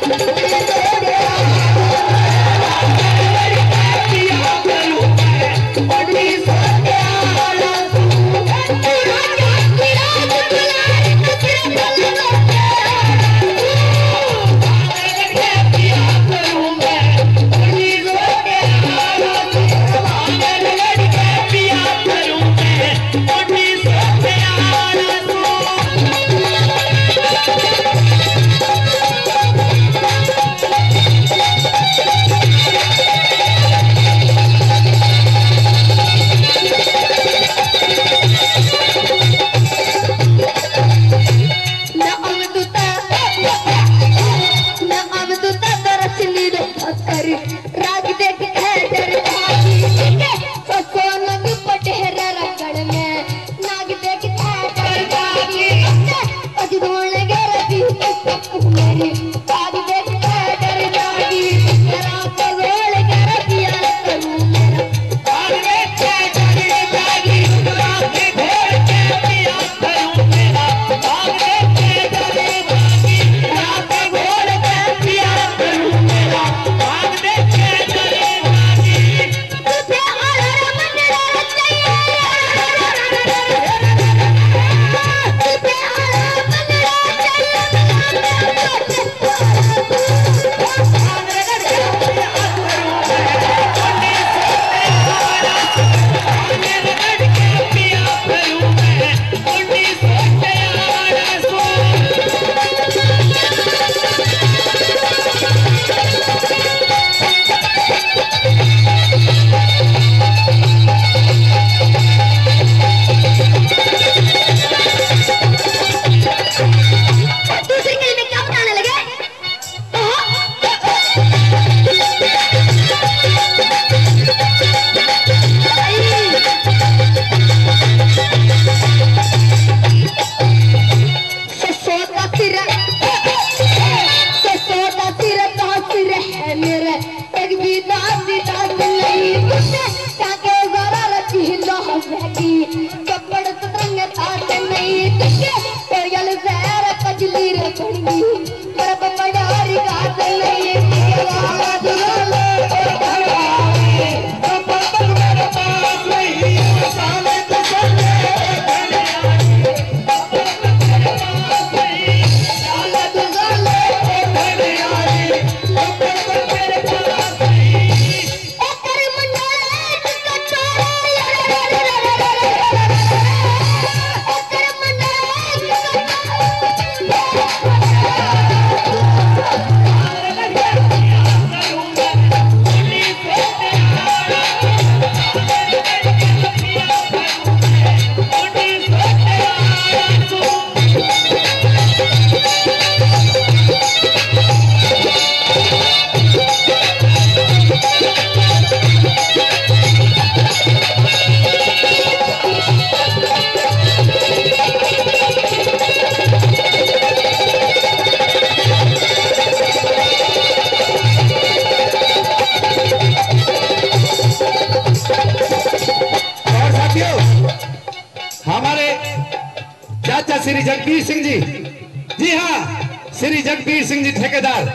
श्री जगबीर सिंह जी, जी हाँ श्री जगबीर सिंह जी ठेकेदार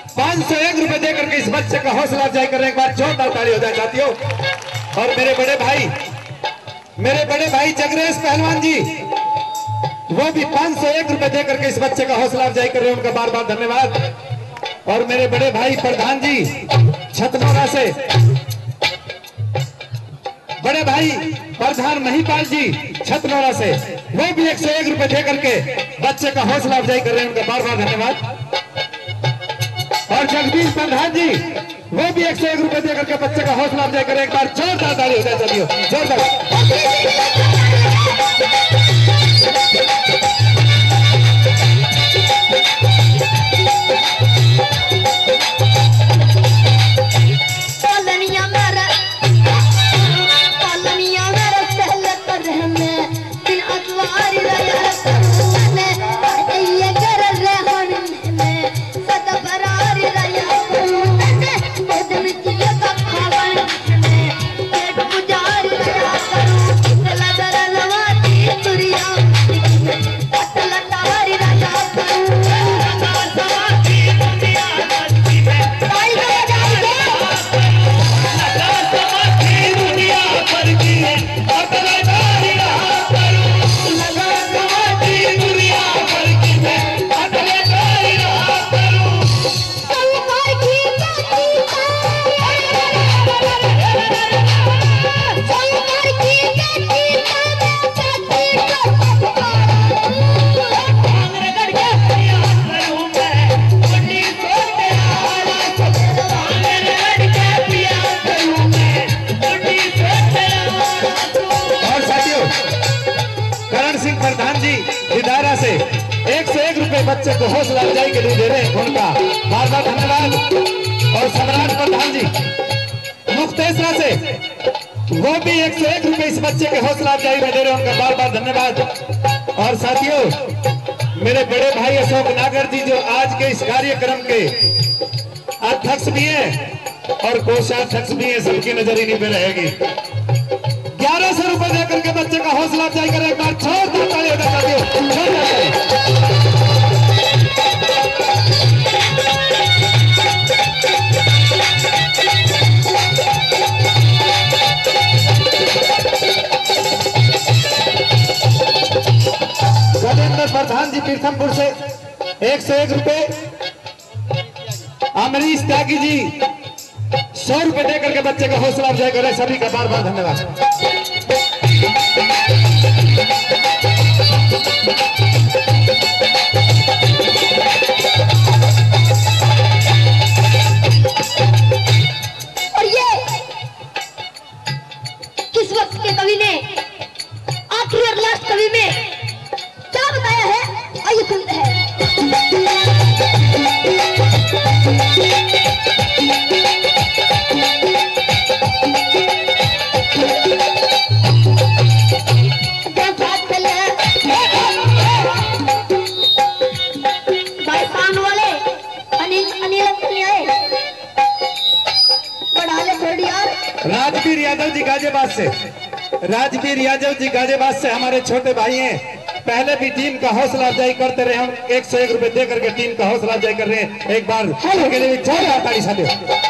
501 रुपए देकर के इस बच्चे का हौसला अफजाई कर रहे हैं। एक बार जोरदार ताली हो जाए साथियों। और मेरे बड़े भाई जगरेश पहलवान जी, वो भी 501 रुपए देकर के इस बच्चे का हौसला अफजाई कर रहे हैं, उनका बार बार धन्यवाद। और मेरे बड़े भाई प्रधान जी छतनौरा से, बड़े भाई प्रधान महिपाल जी छतनौरा से, वो भी 101 रुपए देकर के बच्चे का हौसला अफजाई कर रहे हैं, उनका बार बार धन्यवाद। और जगदीश प्रधान जी, वो भी 101 रुपए देकर के बच्चे का हौसला अफजाई कर रहे हैं, एक बार जोरदार ताली हो जाए सभी, जोरदार। गुजार बच्चे को हौसला अफजाई के लिए दे रहे हैं, उनका बार बार धन्यवाद। और सम्राट प्रधान जी मुक्तेश्वर से वो भी 101 रुपए इस बच्चे के हौसला अफजाई में दे रहे हैं, उनका बार बार धन्यवाद। और साथियों मेरे बड़े भाई अशोक नागर जी जो आज के इस कार्यक्रम के अध्यक्ष भी हैं और कोषाध्यक्ष भी हैं, सबकी नजर इन्हीं पे रहेगी। 1100 रुपए देकर के बच्चे का हौसला अफजाई करें, एक बार छोड़ ताली हो गजेंद्र प्रधान जी पीरथमपुर से 101 रुपए, अमरीश त्यागी जी 100 रुपए देकर के बच्चे का हौसला अफजाई करें, सभी का बार बार धन्यवाद। और ये किस वक्त के कवि ने आखिरी और लास्ट कवि में क्या बताया है, आइए सुनते हैं। राजवीर यादव जी गाजियाबाद से, राजवीर यादव जी गाजियाबाद से हमारे छोटे भाई हैं, पहले भी टीम का हौसला अफजाई करते रहे, हम 101 रुपए दे करके टीम का हौसला अफजाई कर रहे हैं, एक बार के लिए जोरदार ताली साथियों।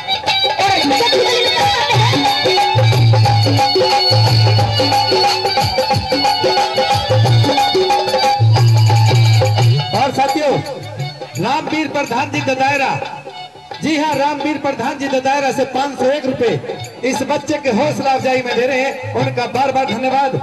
और साथियों रामवीर प्रधान जी ददायरा, जी हाँ रामवीर प्रधान जी ददायरा से 501 रुपए इस बच्चे के हौसला अफजाई में दे रहे हैं, उनका बार बार धन्यवाद।